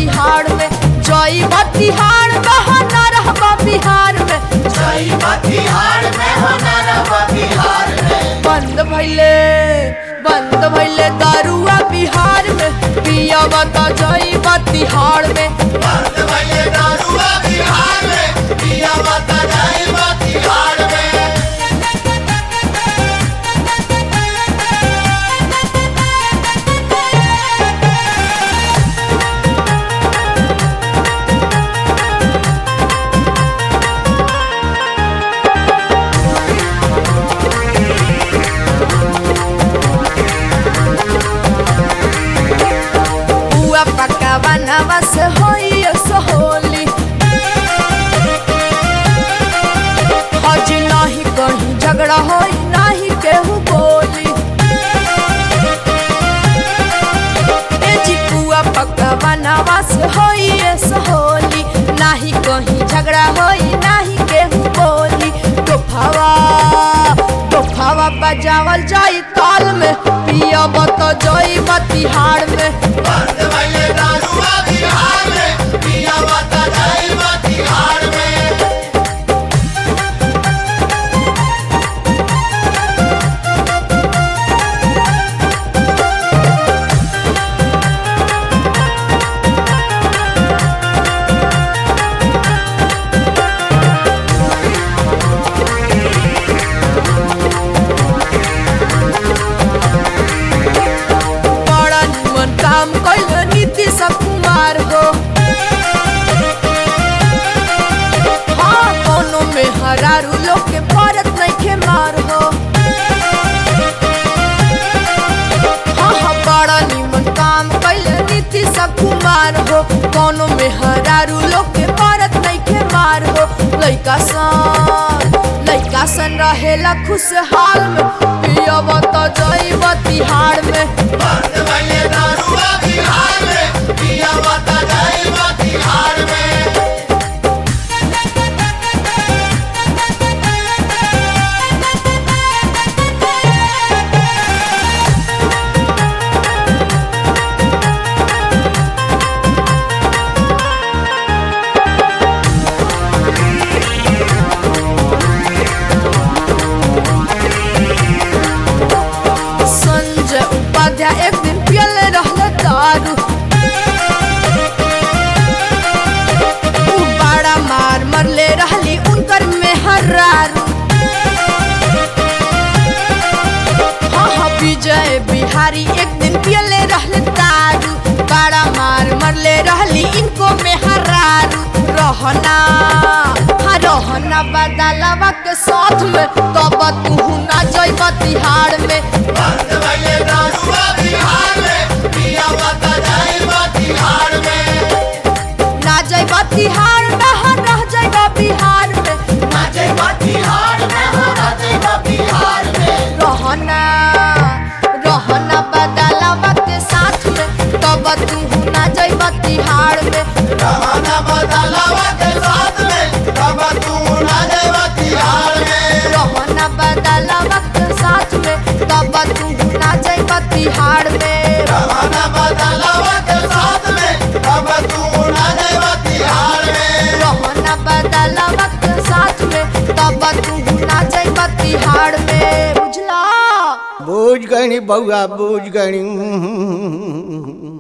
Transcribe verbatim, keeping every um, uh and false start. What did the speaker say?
तिहाड़ में जई तिहाड़ में हो न रहबा बिहार में जई तिहाड़ में हो न रहबा बिहार में बंद भइले बंद भइले दारुआ बिहार में पियावा त जई तिहाड़ में बंद भइले दारुआ बिहार में पियावा त जई तिहाड़ में पक्का बनवा से होई सोहोली आज नाही कहीं झगड़ा होई नाही केहू बोली ए चिकुआ पक्का बनवा से होई सोहोली नाही कहीं झगड़ा होई नाही केहू बोली तोफावा तोफावा बजावल जाई ताल में पिया बत जई तिहाड़ में बंद भइले दारुआ बिहार में पियावा त जई तिहाड़ में काम कैल नीतीश कुमार हो हाँ कोनो में हरारू लोग के भारत नहीं के मार हो हाँ हाँ बड़ा निमन काम कैल नीतीश कुमार हो कोनो में हरारू लोग के भारत नहीं के मार हो लइका सन लइका सन रहेला खुशहाल में पियावा त जई तिहाड़ में बंद भइले दारुआ बिहार में पियावा त जई तिहाड़ में एक दिन पियल रहल दारू बड़ा मार मरले रहली उनकर मेहरारू हाँ हाँ विजय बिहारी एक दिन पियले रहल दारू बड़ा मार मरले रहली इनको मेहरारू रहना हाँ रहना बदलवा के साथ में तब तू ना जइब तिहाड़ में बंद भइले दारुआ बिहार में पियावा त जई तिहाड़ में ना जइब तिहाड़ में हो रह जइब बिहार में ना जइब तिहाड़ में हो रह जइब बिहार में रहना रहना बदलवा के साथ में तब तू ना जइब तिहाड़ में रहना बदलवा के साथ में तब तू ना जइब तिहाड़ में रहना बदलवा के साथ में तब तू ना जइब तिहाड़ में रहना बदलवा के साथ में तब तू ना जइब तिहाड़ में रहना बदलवा के साथ में तब तू ना जइब तिहाड़ में बुझला बूझ गणी बउआ बूझ गणी